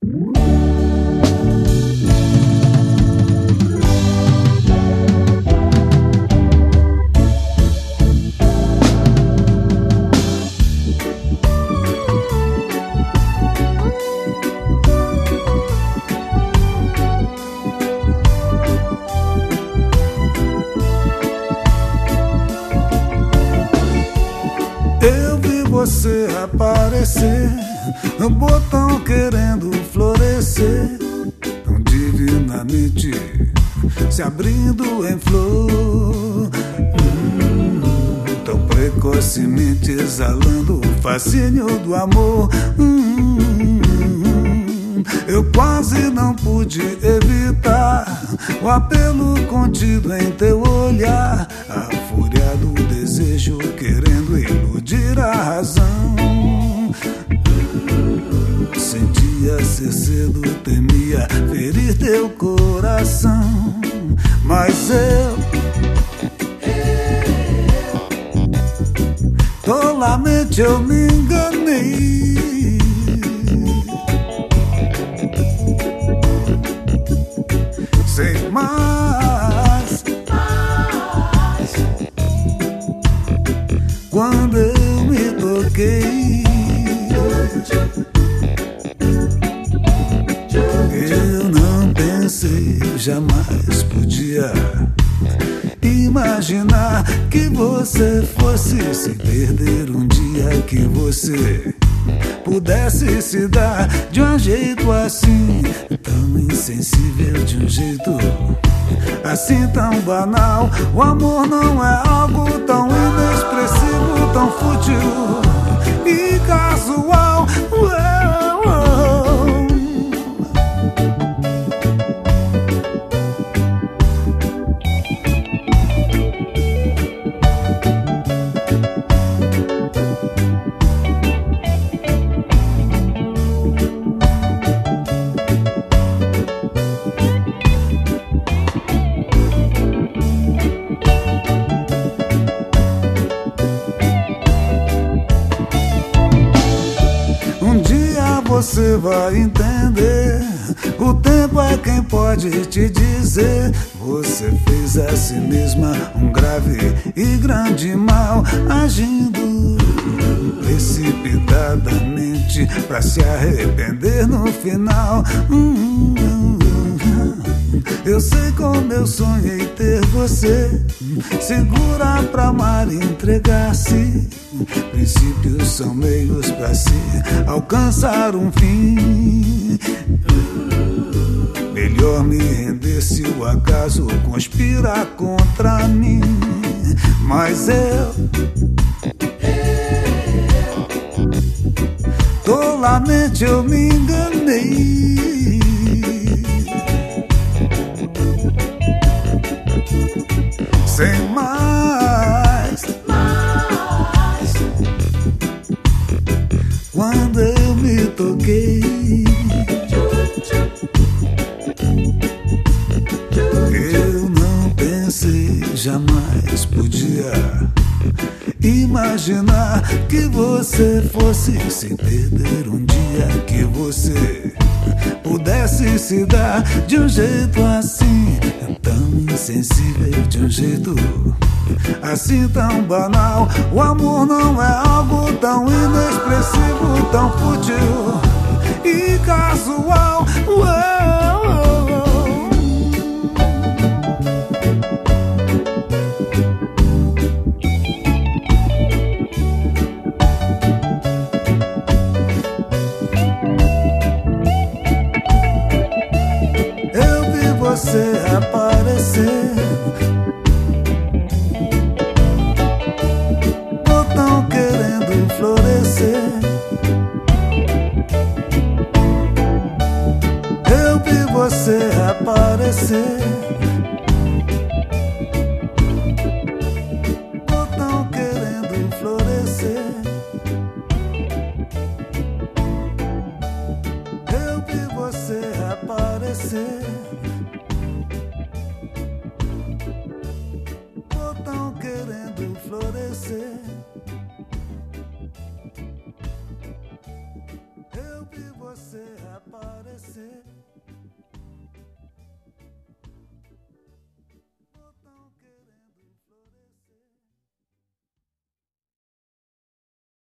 Você aparecer, no botão querendo florescer, tão divinamente se abrindo em flor, tão precocemente exalando o fascínio do amor. Eu quase não pude evitar o apelo contido em teu olhar, a fúria do desejo querendo iludir a razão. Sentia ser cedo, temia ferir teu coração, mas tolamente eu me enganei. Sem mais, quando eu me toquei, eu não pensei, jamais podia imaginar que você fosse se perder um dia, que você pudesse se dar de um jeito assim, tão insensível, de um jeito assim tão banal. O amor não é algo tão inexpressivo, tão fútil e casual. Você vai entender, o tempo é quem pode te dizer. Você fez a si mesma um grave e grande mal, agindo precipitadamente pra se arrepender no final. Eu sei como eu sonhei ter você, segura pra amar e entregar-se. Princípios são meios pra se alcançar um fim. Melhor me render se o acaso conspira contra mim. Mas tolamente eu me enganei. Sem mais, quando eu me toquei, eu não pensei, jamais podia imaginar que você fosse se perder um dia, que você pudesse se dar de um jeito assim, tão insensível, de um jeito assim tão banal. O amor não é algo tão inexpressivo, tão fútil e casual. Eu vi você aparecer, botão querendo florescer. Eu vi você aparecer, botão querendo florescer. Eu vi você aparecer.